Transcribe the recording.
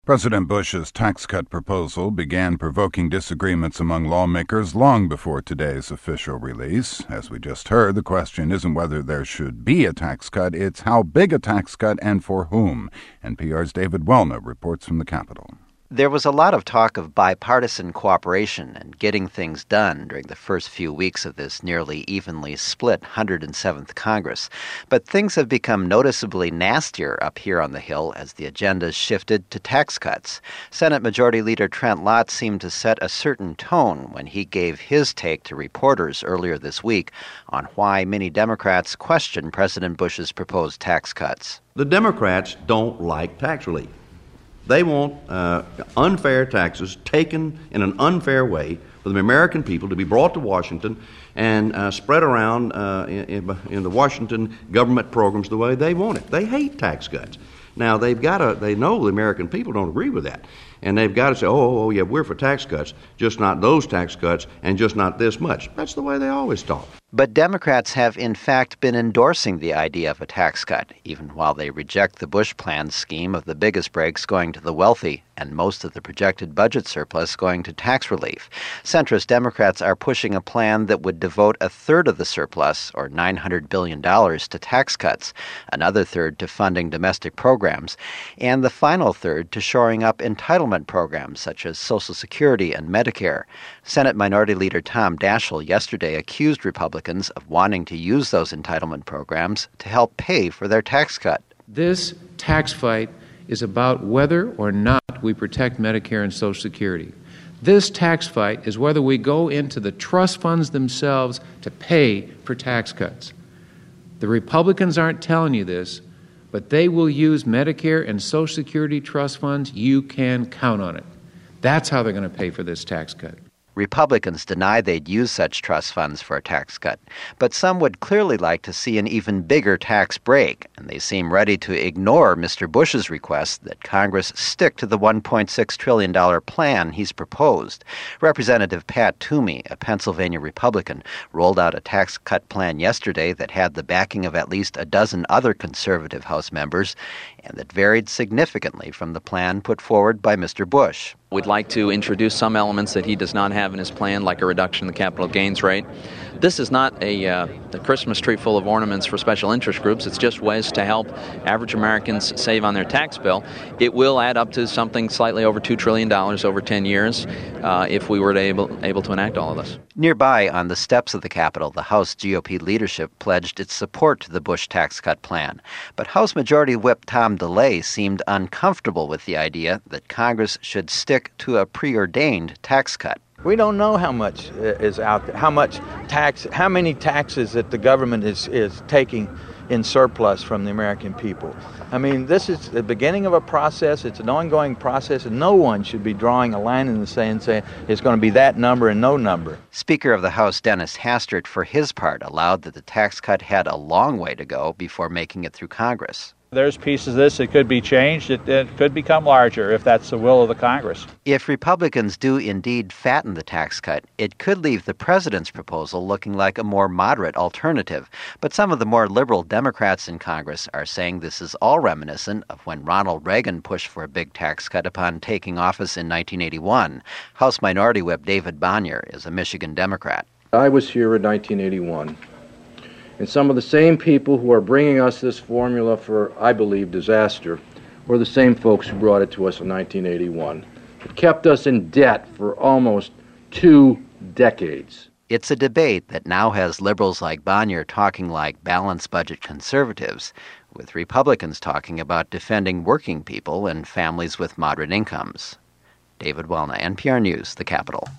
President Bush's tax cut proposal began provoking disagreements among lawmakers long before today's official release. As we just heard, the question isn't whether there should be a tax cut, it's how big a tax cut and for whom. NPR's David Welna reports from the Capitol. There was a lot of talk of bipartisan cooperation and getting things done during the first few weeks of this nearly evenly split 107th Congress. But things have become noticeably nastier up here on the Hill as the agenda shifted to tax cuts. Senate Majority Leader Trent Lott seemed to set a certain tone when he gave his take to reporters earlier this week on why many Democrats question President Bush's proposed tax cuts. The Democrats don't like tax relief. They want unfair taxes taken in an unfair way for the American people to be brought to Washington and spread around in the Washington government programs the way they want it. They hate tax cuts. Now, they know the American people don't agree with that. And they've got to say, yeah, we're for tax cuts, just not those tax cuts and just not this much. That's the way they always talk. But Democrats have in fact been endorsing the idea of a tax cut, even while they reject the Bush plan's scheme of the biggest breaks going to the wealthy and most of the projected budget surplus going to tax relief. Centrist Democrats are pushing a plan that would devote a third of the surplus, or $900 billion, to tax cuts, another third to funding domestic programs, and the final third to shoring up entitlement programs such as Social Security and Medicare. Senate Minority Leader Tom Daschle yesterday accused Republicans of wanting to use those entitlement programs to help pay for their tax cut. This tax fight is about whether or not we protect Medicare and Social Security. This tax fight is whether we go into the trust funds themselves to pay for tax cuts. The Republicans aren't telling you this, but they will use Medicare and Social Security trust funds. You can count on it. That's how they're going to pay for this tax cut. Republicans deny they'd use such trust funds for a tax cut, but some would clearly like to see an even bigger tax break, and they seem ready to ignore Mr. Bush's request that Congress stick to the $1.6 trillion plan he's proposed. Representative Pat Toomey, a Pennsylvania Republican, rolled out a tax cut plan yesterday that had the backing of at least a dozen other conservative House members, and that varied significantly from the plan put forward by Mr. Bush. We'd like to introduce some elements that he does not have in his plan, like a reduction in the capital gains rate. This is not a Christmas tree full of ornaments for special interest groups. It's just ways to help average Americans save on their tax bill. It will add up to something slightly over $2 trillion over 10 years if we were able to enact all of this. Nearby, on the steps of the Capitol, the House GOP leadership pledged its support to the Bush tax cut plan. But House Majority Whip Tom DeLay seemed uncomfortable with the idea that Congress should stick to a preordained tax cut. We don't know how much is out there, how many taxes that the government is taking in surplus from the American people. I mean, this is the beginning of a process. It's an ongoing process, and no one should be drawing a line in the sand saying it's going to be that number and no number. Speaker of the House Dennis Hastert, for his part, allowed that the tax cut had a long way to go before making it through Congress. There's pieces of this that could be changed. It could become larger if that's the will of the Congress. If Republicans do indeed fatten the tax cut, it could leave the president's proposal looking like a more moderate alternative. But some of the more liberal Democrats in Congress are saying this is all reminiscent of when Ronald Reagan pushed for a big tax cut upon taking office in 1981. House Minority Whip David Bonnier is a Michigan Democrat. I was here in 1981. And some of the same people who are bringing us this formula for, I believe, disaster were the same folks who brought it to us in 1981. It kept us in debt for almost 2 decades. It's a debate that now has liberals like Bonnier talking like balanced budget conservatives, with Republicans talking about defending working people and families with moderate incomes. David Welna, NPR News, The Capitol.